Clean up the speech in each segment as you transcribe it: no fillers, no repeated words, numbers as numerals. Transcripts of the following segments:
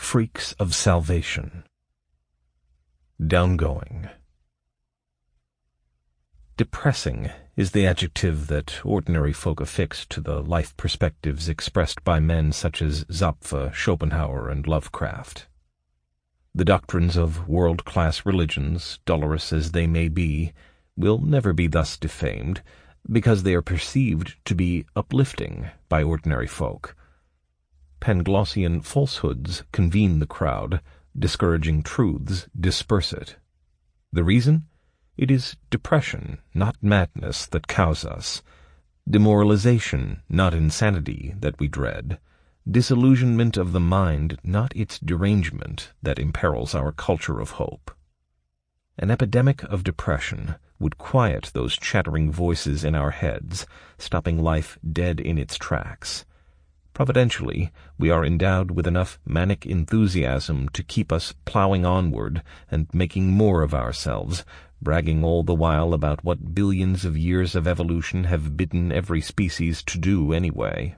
Freaks of Salvation. Downgoing. Depressing is the adjective that ordinary folk affix to the life perspectives expressed by men such as Zapffe, Schopenhauer, and Lovecraft. The doctrines of world-class religions, dolorous as they may be, will never be thus defamed, because they are perceived to be uplifting by ordinary folk. Panglossian falsehoods convene the crowd, discouraging truths disperse it. The reason? It is depression, not madness, that cows us, demoralization, not insanity, that we dread, disillusionment of the mind, not its derangement, that imperils our culture of hope. An epidemic of depression would quiet those chattering voices in our heads, stopping life dead in its tracks. Providentially, we are endowed with enough manic enthusiasm to keep us plowing onward and making more of ourselves, bragging all the while about what billions of years of evolution have bidden every species to do anyway.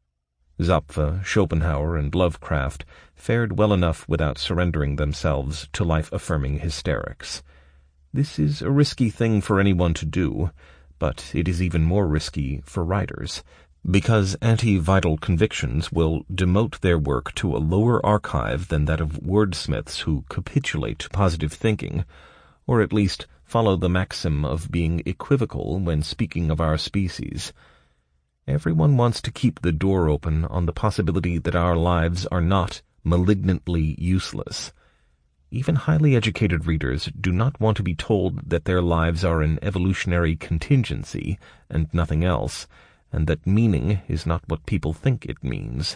Zapffe, Schopenhauer, and Lovecraft fared well enough without surrendering themselves to life-affirming hysterics. This is a risky thing for anyone to do, but it is even more risky for writers, because anti-vital convictions will demote their work to a lower archive than that of wordsmiths who capitulate to positive thinking, or at least follow the maxim of being equivocal when speaking of our species. Everyone wants to keep the door open on the possibility that our lives are not malignantly useless. Even highly educated readers do not want to be told that their lives are an evolutionary contingency and nothing else, and that meaning is not what people think it means.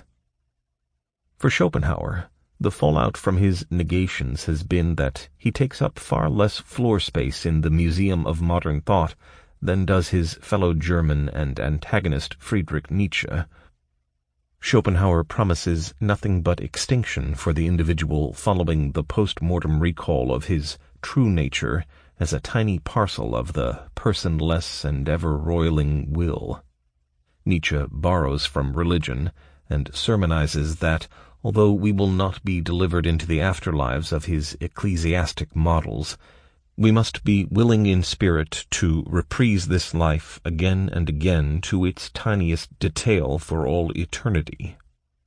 For Schopenhauer, the fallout from his negations has been that he takes up far less floor space in the Museum of Modern Thought than does his fellow German and antagonist Friedrich Nietzsche. Schopenhauer promises nothing but extinction for the individual following the post-mortem recall of his true nature as a tiny parcel of the personless and ever-roiling will. Nietzsche borrows from religion and sermonizes that, although we will not be delivered into the afterlives of his ecclesiastic models, we must be willing in spirit to reprise this life again and again to its tiniest detail for all eternity.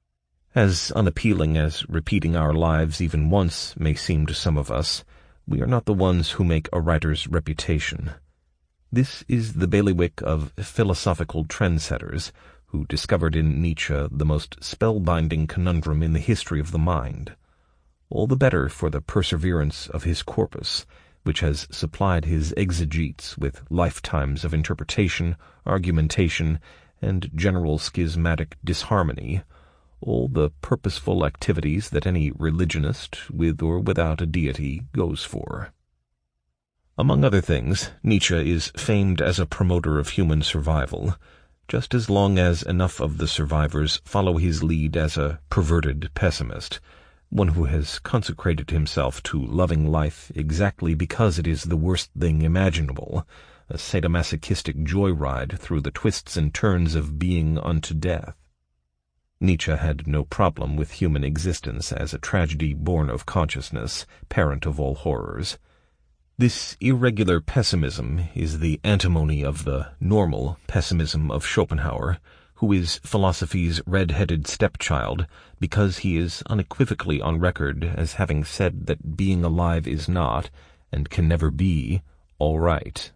As unappealing as repeating our lives even once may seem to some of us, we are not the ones who make a writer's reputation. This is the bailiwick of philosophical trendsetters, who discovered in Nietzsche the most spellbinding conundrum in the history of the mind. All the better for the perseverance of his corpus, which has supplied his exegetes with lifetimes of interpretation, argumentation, and general schismatic disharmony, all the purposeful activities that any religionist, with or without a deity, goes for. Among other things, Nietzsche is famed as a promoter of human survival, just as long as enough of the survivors follow his lead as a perverted pessimist, one who has consecrated himself to loving life exactly because it is the worst thing imaginable, a sadomasochistic joyride through the twists and turns of being unto death. Nietzsche had no problem with human existence as a tragedy born of consciousness, parent of all horrors. This irregular pessimism is the antimony of the normal pessimism of Schopenhauer, who is philosophy's red-headed stepchild because he is unequivocally on record as having said that being alive is not, and can never be, all right.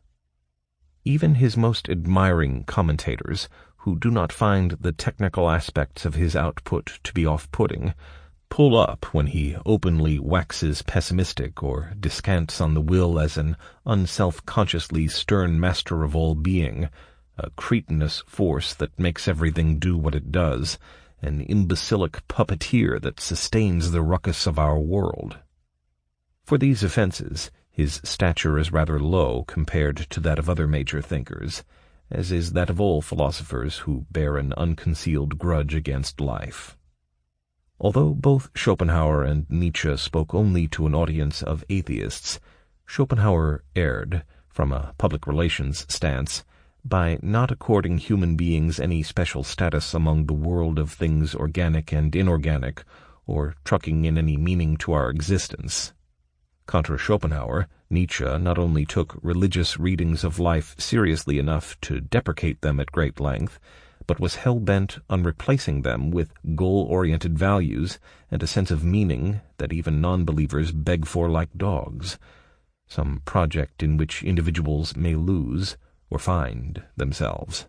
Even his most admiring commentators, who do not find the technical aspects of his output to be off-putting, pull up when he openly waxes pessimistic or descants on the will as an unself-consciously stern master of all being, a cretinous force that makes everything do what it does, an imbecilic puppeteer that sustains the ruckus of our world. For these offenses, his stature is rather low compared to that of other major thinkers, as is that of all philosophers who bear an unconcealed grudge against life. Although both Schopenhauer and Nietzsche spoke only to an audience of atheists, Schopenhauer erred, from a public relations stance, by not according human beings any special status among the world of things organic and inorganic, or trucking in any meaning to our existence. Contra Schopenhauer, Nietzsche not only took religious readings of life seriously enough to deprecate them at great length, but was hell-bent on replacing them with goal-oriented values and a sense of meaning that even non-believers beg for like dogs, some project in which individuals may lose or find themselves.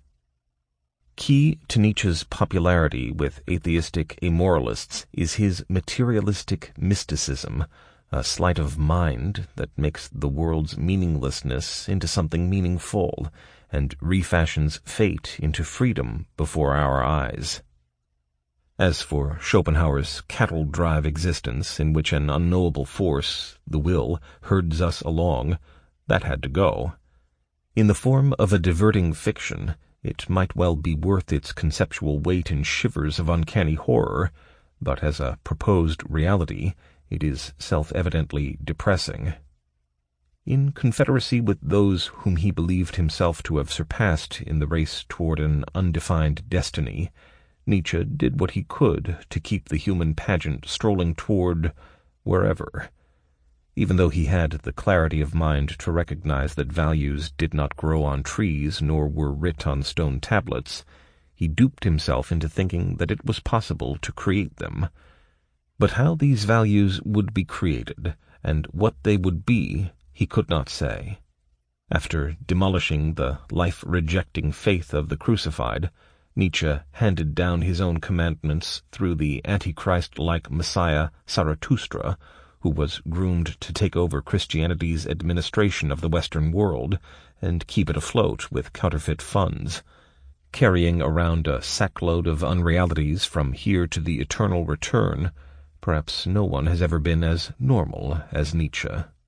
Key to Nietzsche's popularity with atheistic amoralists is his materialistic mysticism, a sleight of mind that makes the world's meaninglessness into something meaningful and refashions fate into freedom before our eyes. As for Schopenhauer's cattle-drive existence in which an unknowable force, the will, herds us along, that had to go. In the form of a diverting fiction, it might well be worth its conceptual weight in shivers of uncanny horror, but as a proposed reality, it is self-evidently depressing. In confederacy with those whom he believed himself to have surpassed in the race toward an undefined destiny, Nietzsche did what he could to keep the human pageant strolling toward wherever. Even though he had the clarity of mind to recognize that values did not grow on trees nor were writ on stone tablets, he duped himself into thinking that it was possible to create them. But how these values would be created, and what they would be, he could not say. After demolishing the life-rejecting faith of the crucified, Nietzsche handed down his own commandments through the Antichrist-like Messiah Zarathustra, who was groomed to take over Christianity's administration of the Western world and keep it afloat with counterfeit funds. Carrying around a sackload of unrealities from here to the eternal return, perhaps no one has ever been as normal as Nietzsche.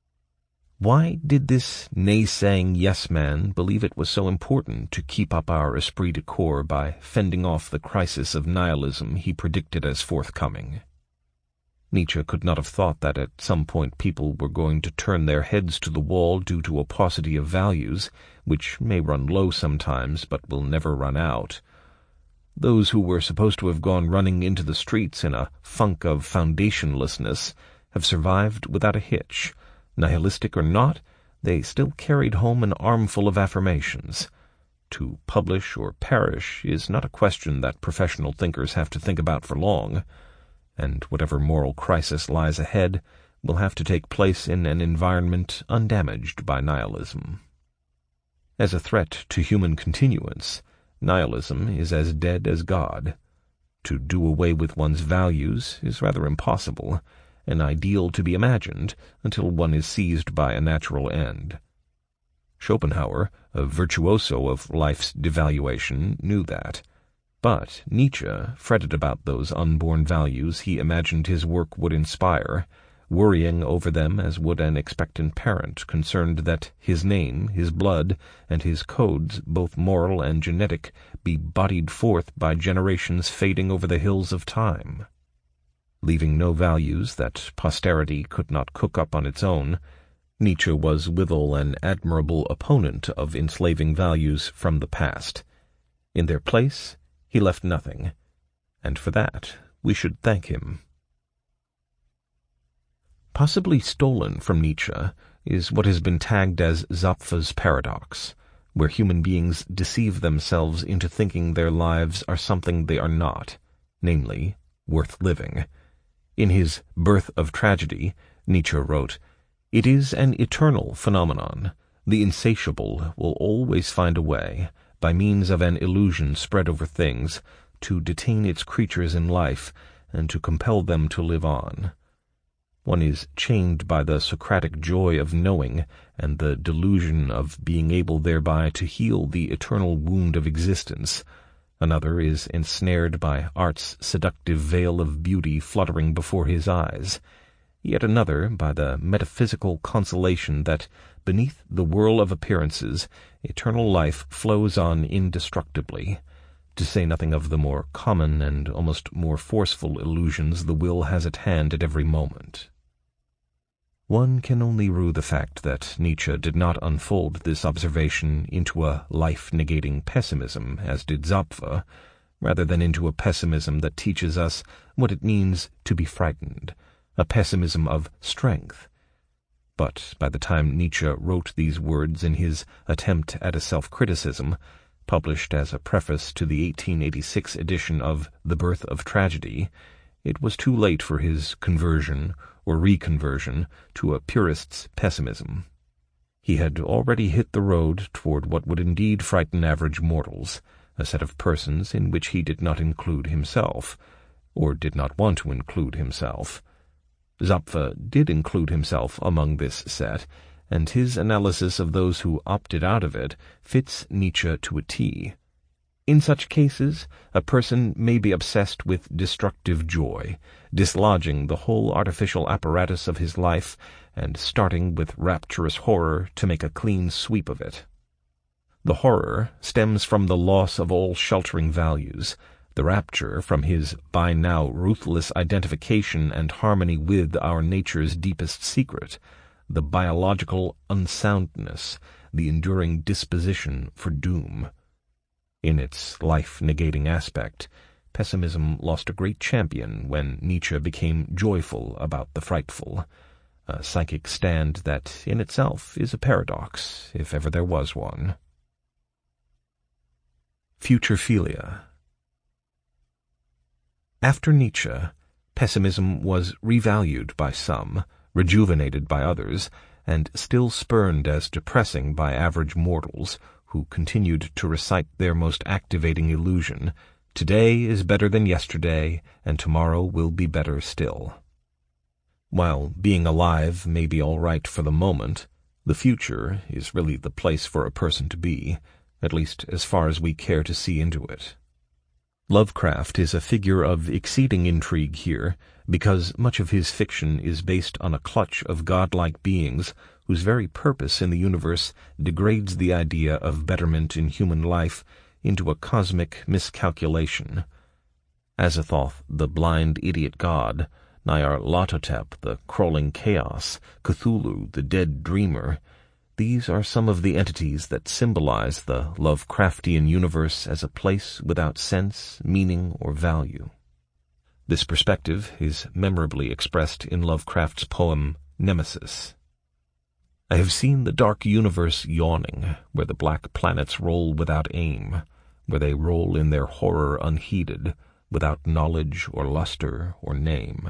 Why did this naysaying yes-man believe it was so important to keep up our esprit de corps by fending off the crisis of nihilism he predicted as forthcoming? Nietzsche could not have thought that at some point people were going to turn their heads to the wall due to a paucity of values, which may run low sometimes but will never run out. Those who were supposed to have gone running into the streets in a funk of foundationlessness have survived without a hitch. Nihilistic or not, they still carried home an armful of affirmations. To publish or perish is not a question that professional thinkers have to think about for long, and whatever moral crisis lies ahead will have to take place in an environment undamaged by nihilism. As a threat to human continuance, nihilism is as dead as God. To do away with one's values is rather impossible, an ideal to be imagined until one is seized by a natural end. Schopenhauer, a virtuoso of life's devaluation, knew that. But Nietzsche fretted about those unborn values he imagined his work would inspire, worrying over them as would an expectant parent concerned that his name, his blood, and his codes, both moral and genetic, be bodied forth by generations fading over the hills of time. Leaving no values that posterity could not cook up on its own, Nietzsche was withal an admirable opponent of enslaving values from the past. In their place, he left nothing, and for that we should thank him. Possibly stolen from Nietzsche is what has been tagged as Zapf's paradox, where human beings deceive themselves into thinking their lives are something they are not, namely, worth living. In his Birth of Tragedy, Nietzsche wrote, "It is an eternal phenomenon. The insatiable will always find a way, by means of an illusion spread over things, to detain its creatures in life and to compel them to live on. One is chained by the Socratic joy of knowing and the delusion of being able thereby to heal the eternal wound of existence. Another is ensnared by art's seductive veil of beauty fluttering before his eyes. Yet another by the metaphysical consolation that, beneath the whirl of appearances, eternal life flows on indestructibly, to say nothing of the more common and almost more forceful illusions the will has at hand at every moment." One can only rue the fact that Nietzsche did not unfold this observation into a life-negating pessimism, as did Zapf, rather than into a pessimism that teaches us what it means to be frightened, a pessimism of strength. But by the time Nietzsche wrote these words in his attempt at a self-criticism, published as a preface to the 1886 edition of The Birth of Tragedy, it was too late for his conversion or reconversion to a purist's pessimism. He had already hit the road toward what would indeed frighten average mortals, a set of persons in which he did not include himself, or did not want to include himself. Zapfe did include himself among this set, and his analysis of those who opted out of it fits Nietzsche to a T. In such cases, a person may be obsessed with destructive joy, dislodging the whole artificial apparatus of his life and starting with rapturous horror to make a clean sweep of it. The horror stems from the loss of all sheltering values, the rapture from his by now ruthless identification and harmony with our nature's deepest secret, the biological unsoundness, the enduring disposition for doom. In its life-negating aspect, pessimism lost a great champion when Nietzsche became joyful about the frightful, a psychic stand that in itself is a paradox, if ever there was one. Futurephilia. After Nietzsche, pessimism was revalued by some, rejuvenated by others, and still spurned as depressing by average mortals who continued to recite their most activating illusion, "Today is better than yesterday, and tomorrow will be better still." While being alive may be all right for the moment, the future is really the place for a person to be, at least as far as we care to see into it. Lovecraft is a figure of exceeding intrigue here, because much of his fiction is based on a clutch of godlike beings whose very purpose in the universe degrades the idea of betterment in human life into a cosmic miscalculation. Azathoth, the blind idiot god, Nyarlathotep, the crawling chaos, Cthulhu, the dead dreamer, these are some of the entities that symbolize the Lovecraftian universe as a place without sense, meaning, or value. This perspective is memorably expressed in Lovecraft's poem Nemesis. I have seen the dark universe yawning, where the black planets roll without aim, where they roll in their horror unheeded, without knowledge or luster or name.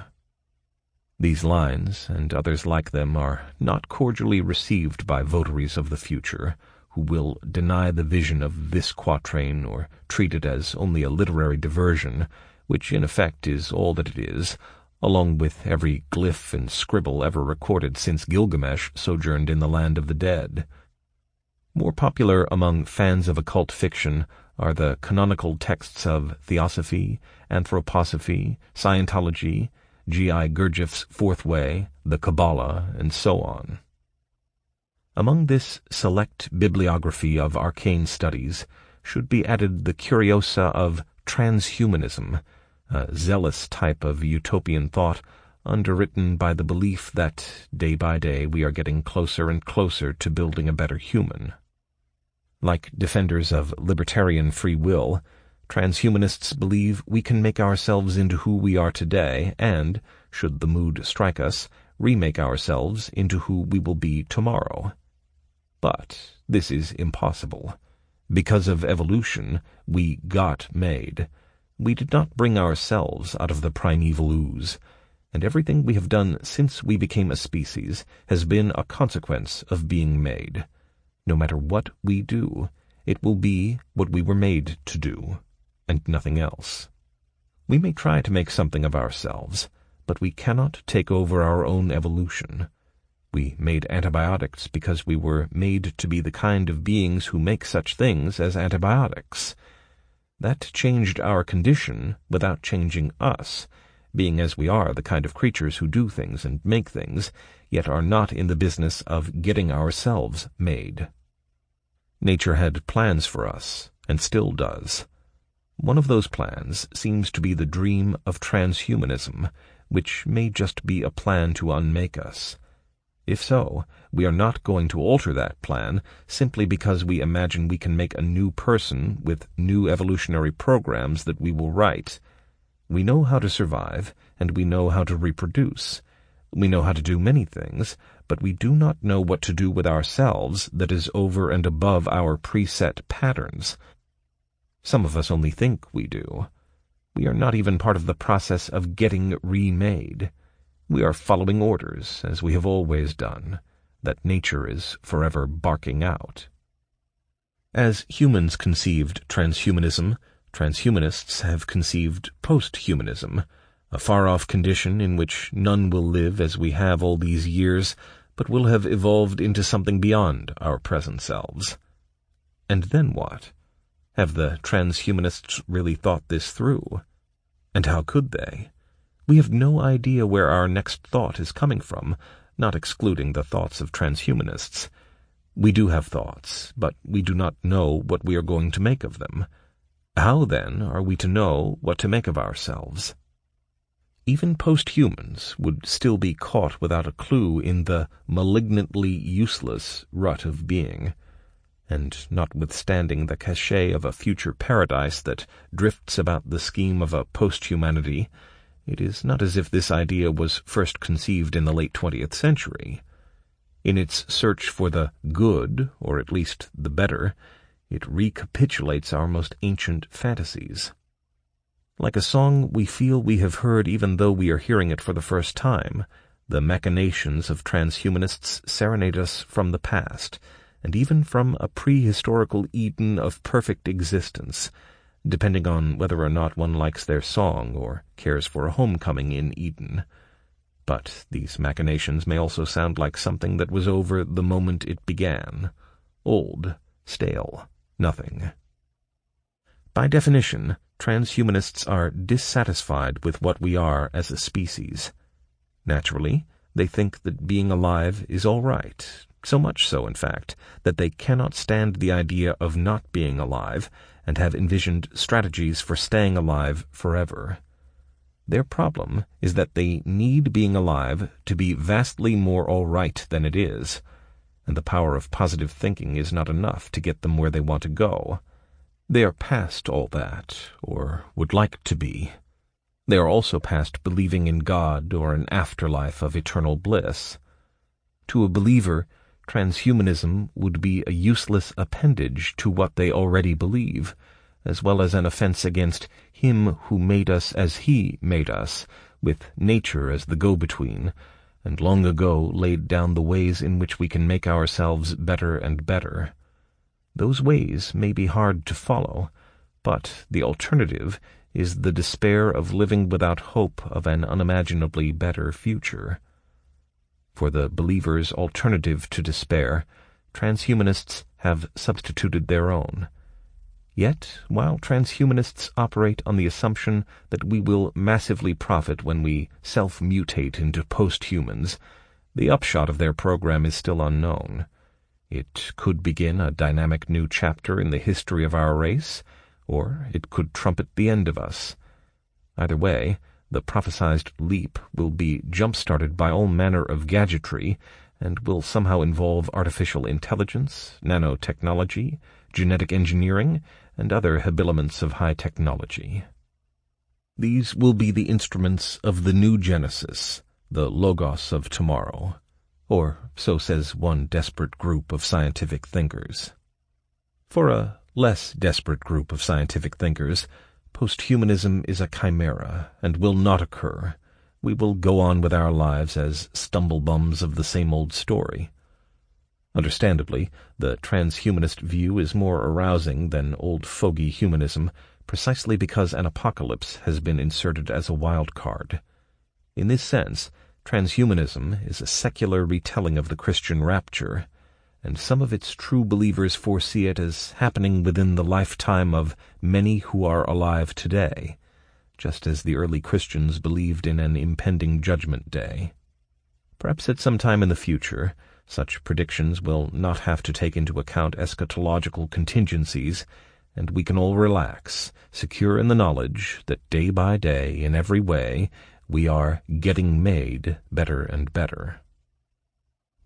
These lines, and others like them, are not cordially received by votaries of the future, who will deny the vision of this quatrain or treat it as only a literary diversion, which in effect is all that it is, along with every glyph and scribble ever recorded since Gilgamesh sojourned in the land of the dead. More popular among fans of occult fiction are the canonical texts of Theosophy, Anthroposophy, Scientology, G.I. Gurdjieff's Fourth Way, the Kabbalah, and so on. Among this select bibliography of arcane studies should be added the curiosa of transhumanism, a zealous type of utopian thought underwritten by the belief that, day by day, we are getting closer and closer to building a better human. Like defenders of libertarian free will, transhumanists believe we can make ourselves into who we are today and, should the mood strike us, remake ourselves into who we will be tomorrow. But this is impossible. Because of evolution, we got made. We did not bring ourselves out of the primeval ooze, and everything we have done since we became a species has been a consequence of being made. No matter what we do, it will be what we were made to do, and nothing else. We may try to make something of ourselves, but we cannot take over our own evolution. We made antibiotics because we were made to be the kind of beings who make such things as antibiotics. That changed our condition without changing us, being as we are the kind of creatures who do things and make things, yet are not in the business of getting ourselves made. Nature had plans for us, and still does. One of those plans seems to be the dream of transhumanism, which may just be a plan to unmake us. If so, we are not going to alter that plan simply because we imagine we can make a new person with new evolutionary programs that we will write. We know how to survive, and we know how to reproduce. We know how to do many things, but we do not know what to do with ourselves that is over and above our preset patterns. Some of us only think we do. We are not even part of the process of getting remade. We are following orders, as we have always done, that nature is forever barking out. As humans conceived transhumanism, transhumanists have conceived posthumanism, a far-off condition in which none will live as we have all these years, but will have evolved into something beyond our present selves. And then what? Have the transhumanists really thought this through? And how could they? We have no idea where our next thought is coming from, not excluding the thoughts of transhumanists. We do have thoughts, but we do not know what we are going to make of them. How, then, are we to know what to make of ourselves? Even posthumans would still be caught without a clue in the malignantly useless rut of being. And notwithstanding the cachet of a future paradise that drifts about the scheme of a posthumanity, it is not as if this idea was first conceived in the late 20th century. In its search for the good, or at least the better, it recapitulates our most ancient fantasies. Like a song we feel we have heard even though we are hearing it for the first time, the machinations of transhumanists serenade us from the past, and even from a prehistorical Eden of perfect existence, depending on whether or not one likes their song or cares for a homecoming in Eden. But these machinations may also sound like something that was over the moment it began. Old, stale, nothing. By definition, transhumanists are dissatisfied with what we are as a species. Naturally, they think that being alive is all right, so much so, in fact, that they cannot stand the idea of not being alive and have envisioned strategies for staying alive forever. Their problem is that they need being alive to be vastly more all right than it is, and the power of positive thinking is not enough to get them where they want to go. They are past all that, or would like to be. They are also past believing in God or an afterlife of eternal bliss. To a believer, transhumanism would be a useless appendage to what they already believe, as well as an offense against Him who made us as He made us, with nature as the go-between, and long ago laid down the ways in which we can make ourselves better and better. Those ways may be hard to follow, but the alternative is the despair of living without hope of an unimaginably better future. For the believer's alternative to despair, transhumanists have substituted their own. Yet, while transhumanists operate on the assumption that we will massively profit when we self-mutate into posthumans, the upshot of their program is still unknown. It could begin a dynamic new chapter in the history of our race, or it could trumpet the end of us. Either way, the prophesied leap will be jump-started by all manner of gadgetry and will somehow involve artificial intelligence, nanotechnology, genetic engineering, and other habiliments of high technology. These will be the instruments of the new Genesis, the Logos of tomorrow, or so says one desperate group of scientific thinkers. For a less desperate group of scientific thinkers, posthumanism is a chimera and will not occur. We will go on with our lives as stumblebums of the same old story. Understandably, the transhumanist view is more arousing than old fogey humanism, precisely because an apocalypse has been inserted as a wild card. In this sense, transhumanism is a secular retelling of the Christian rapture, and some of its true believers foresee it as happening within the lifetime of many who are alive today, just as the early Christians believed in an impending judgment day. Perhaps at some time in the future, such predictions will not have to take into account eschatological contingencies, and we can all relax, secure in the knowledge that day by day, in every way, we are getting made better and better.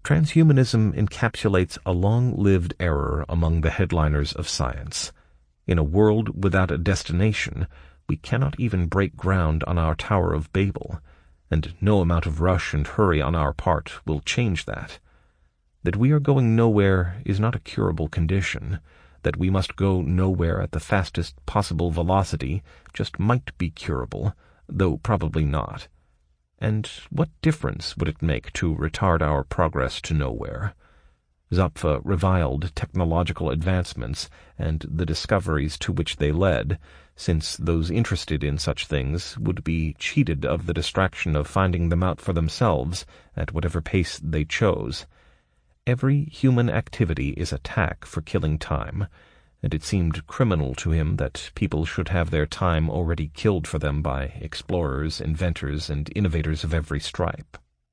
Transhumanism encapsulates a long-lived error among the headliners of science. In a world without a destination, we cannot even break ground on our Tower of Babel, and no amount of rush and hurry on our part will change that. That we are going nowhere is not a curable condition. That we must go nowhere at the fastest possible velocity just might be curable, though probably not. And what difference would it make to retard our progress to nowhere? Zapfa reviled technological advancements and the discoveries to which they led, since those interested in such things would be cheated of the distraction of finding them out for themselves at whatever pace they chose. Every human activity is a tack for killing time, and it seemed criminal to him that people should have their time already killed for them by explorers, inventors, and innovators of every stripe.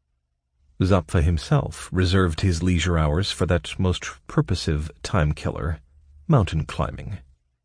Zapfa himself reserved his leisure hours for that most purposive time-killer, mountain climbing.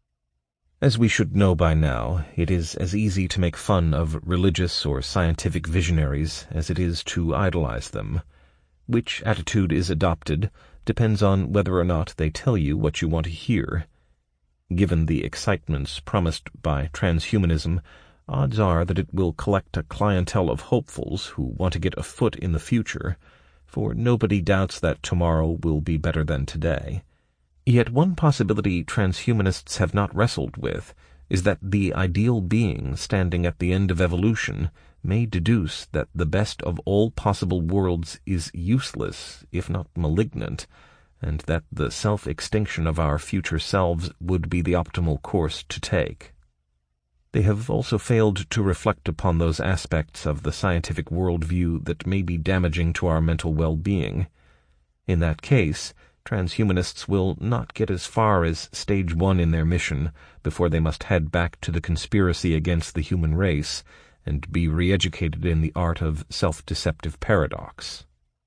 As we should know by now, it is as easy to make fun of religious or scientific visionaries as it is to idolize them. Which attitude is adopted depends on whether or not they tell you what you want to hear. Given the excitements promised by transhumanism, odds are that it will collect a clientele of hopefuls who want to get a foot in the future, for nobody doubts that tomorrow will be better than today. Yet one possibility transhumanists have not wrestled with is that the ideal being standing at the end of evolution may deduce that the best of all possible worlds is useless, if not malignant, and that the self-extinction of our future selves would be the optimal course to take. They have also failed to reflect upon those aspects of the scientific worldview that may be damaging to our mental well-being. In that case, transhumanists will not get as far as stage 1 in their mission before they must head back to the conspiracy against the human race and be re-educated in the art of self-deceptive paradox.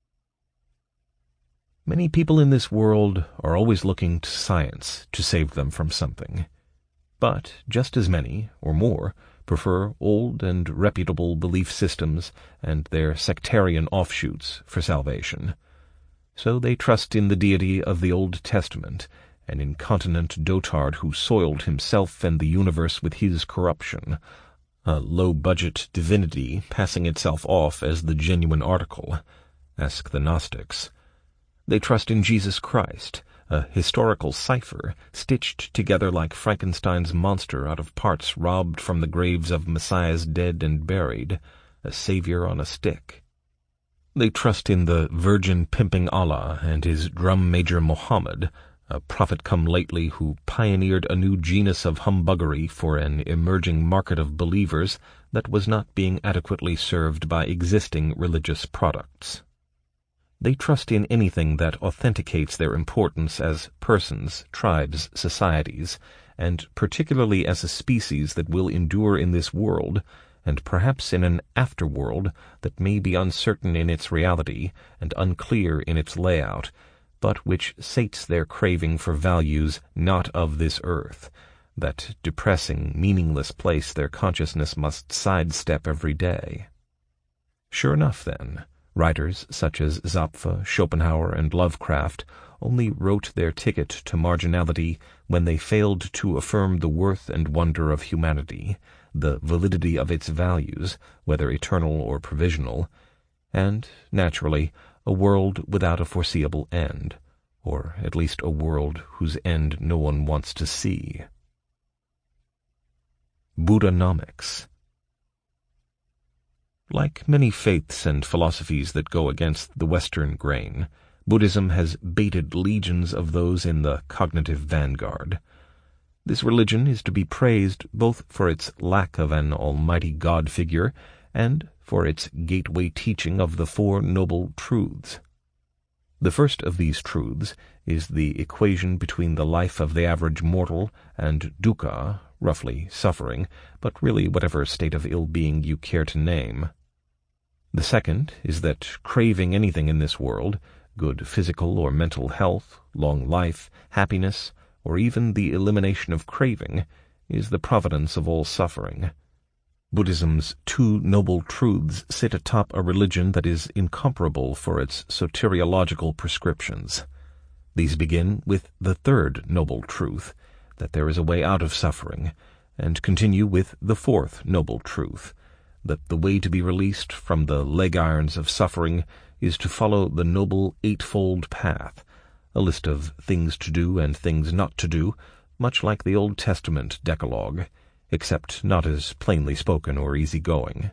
Many people in this world are always looking to science to save them from something. But just as many, or more, prefer old and reputable belief systems and their sectarian offshoots for salvation. So they trust in the deity of the Old Testament, an incontinent dotard who soiled himself and the universe with his corruption, a low-budget divinity passing itself off as the genuine article. Ask the Gnostics. They trust in Jesus Christ, a historical cipher stitched together like Frankenstein's monster out of parts robbed from the graves of Messiahs dead and buried, a savior on a stick. They trust in the virgin pimping Allah and his drum major Muhammad, a prophet come lately who pioneered a new genus of humbuggery for an emerging market of believers that was not being adequately served by existing religious products. They trust in anything that authenticates their importance as persons, tribes, societies, and particularly as a species that will endure in this world, and perhaps in an afterworld that may be uncertain in its reality and unclear in its layout, but which sates their craving for values not of this earth, that depressing, meaningless place their consciousness must sidestep every day. Sure enough, then, writers such as Zapfa, Schopenhauer, and Lovecraft only wrote their ticket to marginality when they failed to affirm the worth and wonder of humanity, the validity of its values, whether eternal or provisional, and, naturally, a world without a foreseeable end, or at least a world whose end no one wants to see. Buddhanomics. Like many faiths and philosophies that go against the Western grain, Buddhism has baited legions of those in the cognitive vanguard. This religion is to be praised both for its lack of an almighty God figure and for its gateway teaching of the Four Noble Truths. The first of these truths is the equation between the life of the average mortal and dukkha, roughly suffering, but really whatever state of ill-being you care to name. The second is that craving anything in this world, good physical or mental health, long life, happiness, or even the elimination of craving, is the providence of all suffering. Buddhism's two noble truths sit atop a religion that is incomparable for its soteriological prescriptions. These begin with the third noble truth, that there is a way out of suffering, and continue with the fourth noble truth, that the way to be released from the leg-irons of suffering is to follow the noble eightfold path, a list of things to do and things not to do, much like the Old Testament Decalogue, except not as plainly spoken or easy-going.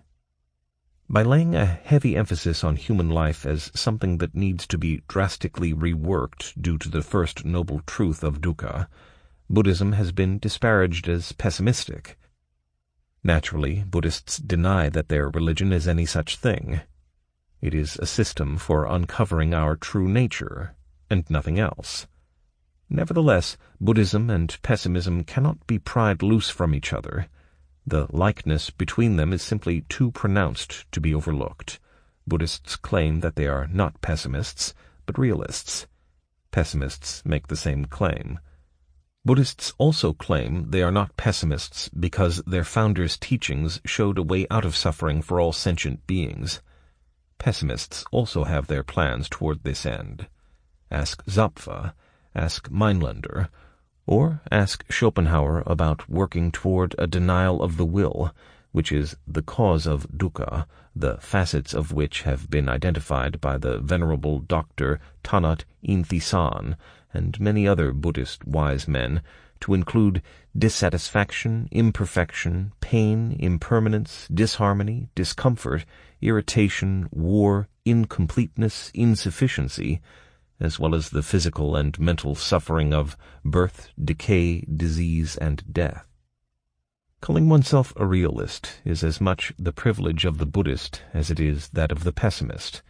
By laying a heavy emphasis on human life as something that needs to be drastically reworked due to the first noble truth of dukkha, Buddhism has been disparaged as pessimistic. Naturally, Buddhists deny that their religion is any such thing. It is a system for uncovering our true nature, and nothing else. Nevertheless, Buddhism and pessimism cannot be pried loose from each other. The likeness between them is simply too pronounced to be overlooked. Buddhists claim that they are not pessimists, but realists. Pessimists make the same claim. Buddhists also claim they are not pessimists because their founders' teachings showed a way out of suffering for all sentient beings. Pessimists also have their plans toward this end. Ask Zapfa, ask Meinlander, or ask Schopenhauer about working toward a denial of the will, which is the cause of dukkha, the facets of which have been identified by the venerable Dr. Tanat Inthisan and many other Buddhist wise men to include dissatisfaction, imperfection, pain, impermanence, disharmony, discomfort, irritation, war, incompleteness, insufficiency, as well as the physical and mental suffering of birth, decay, disease, and death. Calling oneself a realist is as much the privilege of the Buddhist as it is that of the pessimist.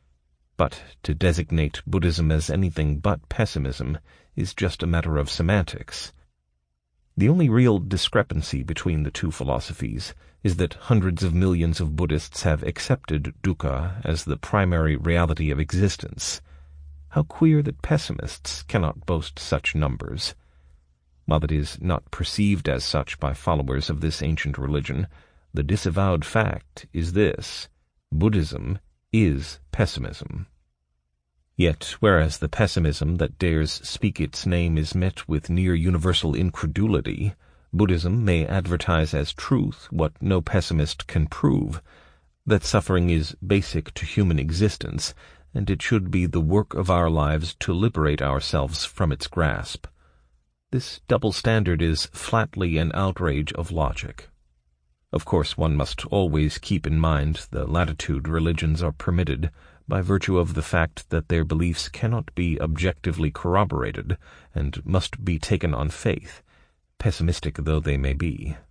But to designate Buddhism as anything but pessimism is just a matter of semantics. The only real discrepancy between the two philosophies is that hundreds of millions of Buddhists have accepted dukkha as the primary reality of existence. How queer that pessimists cannot boast such numbers. While it is not perceived as such by followers of this ancient religion, the disavowed fact is this: Buddhism is pessimism. Yet, whereas the pessimism that dares speak its name is met with near-universal incredulity, Buddhism may advertise as truth what no pessimist can prove, that suffering is basic to human existence, and it should be the work of our lives to liberate ourselves from its grasp. This double standard is flatly an outrage of logic. Of course, one must always keep in mind the latitude religions are permitted by virtue of the fact that their beliefs cannot be objectively corroborated and must be taken on faith, pessimistic though they may be.